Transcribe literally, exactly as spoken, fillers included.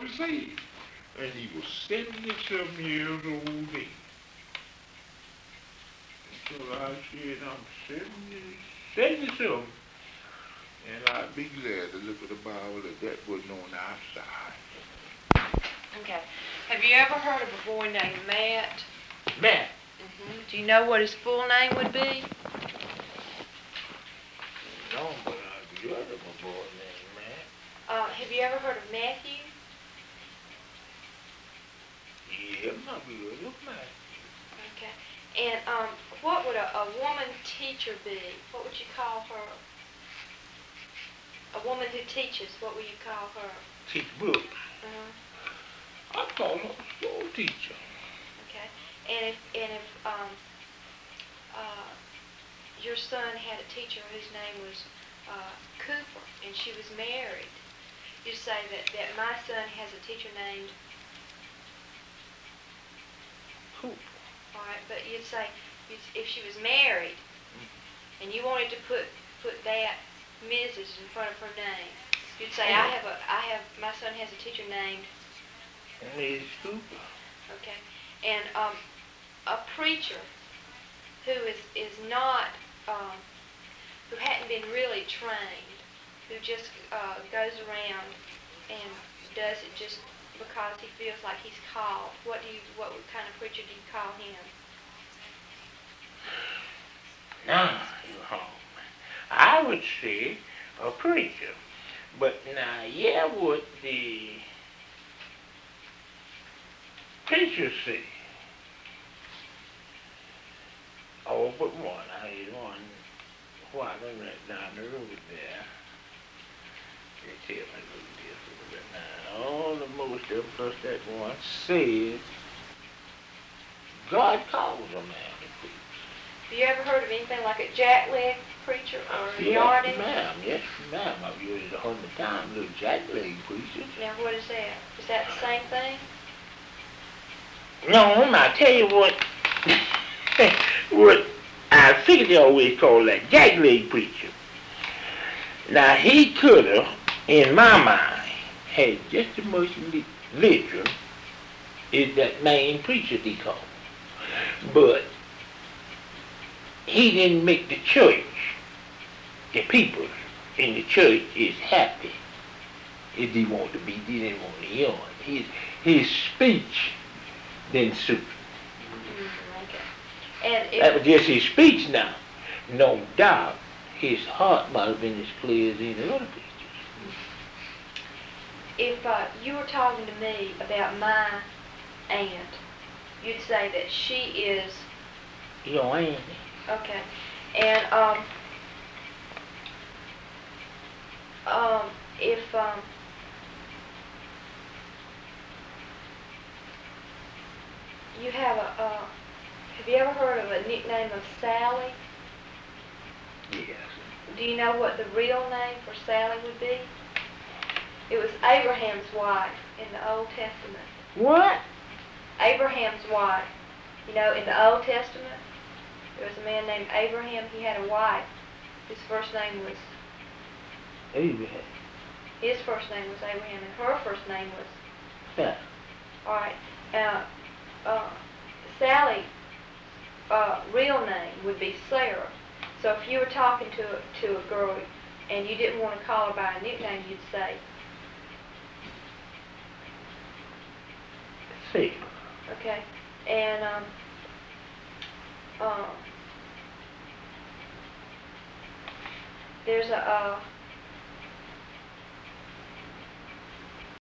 saved. And he was seventy-seven years old then. So I said, I'm seventy, seventy-seven. And I'd be glad to look at the Bible if that wasn't on the outside. Okay. Have you ever heard of a boy named Matt? Matt? Mm-hmm. Do you know what his full name would be? No, but I've heard of a boy named Matt. Uh, have you ever heard of Matthew? Yeah, I've heard of Matt. Okay. And um, what would a, a woman teacher be? What would you call her? A woman who teaches, what would you call her? Teach books. Uh-huh. I call her a school teacher. Okay. And if and if um uh your son had a teacher whose name was uh, Cooper, and she was married, you say that that my son has a teacher named Cooper. All right, but you'd say you'd, if she was married, mm-hmm. and you wanted to put put that Missus in front of her name, you'd say, I have a, I have, my son has a teacher named Miss Cooper. Okay, and um, a preacher who is is not, um, who hadn't been really trained, who just uh, goes around and does it just because he feels like he's called. What do you, what kind of preacher do you call him? Now, I would say a preacher. But now, yeah, what the preacher say? Oh, but one, I had one while I went down the road there. They tell me look this a little now. All the most of us that one said, God calls a man to preach. Have you ever heard of anything like a jackleg preacher or a yes, yardage? ma'am. Yes, ma'am. I've used it a hundred times, little jackleg preachers. Now, what is that? Is that the same thing? No, I tell you what, what I figured they always call that jackleg preacher. Now, he could have, in my mind, had just as much religion as that main preacher they call. But he didn't make the church, the people in the church is happy as they want to be. They didn't want to yawn. His, his speech didn't suit. Mm, okay. And if, that was just his speech now. No doubt his heart might have been as clear as any other preachers. If uh, you were talking to me about my aunt, you'd say that she is... Your auntie. Okay. And, um, um, if, um, you have a, uh, have you ever heard of a nickname of Sally? Yes. Do you know what the real name for Sally would be? It was Abraham's wife in the Old Testament. What? Abraham's wife. You know, in the Old Testament, there was a man named Abraham. He had a wife. His first name was... Abraham. His first name was Abraham, and her first name was... Yeah. All right. Now, uh, Sally's uh, real name would be Sarah. So if you were talking to a, to a girl and you didn't want to call her by a nickname, you'd say... See. Okay. And, um... Um, there's a, uh,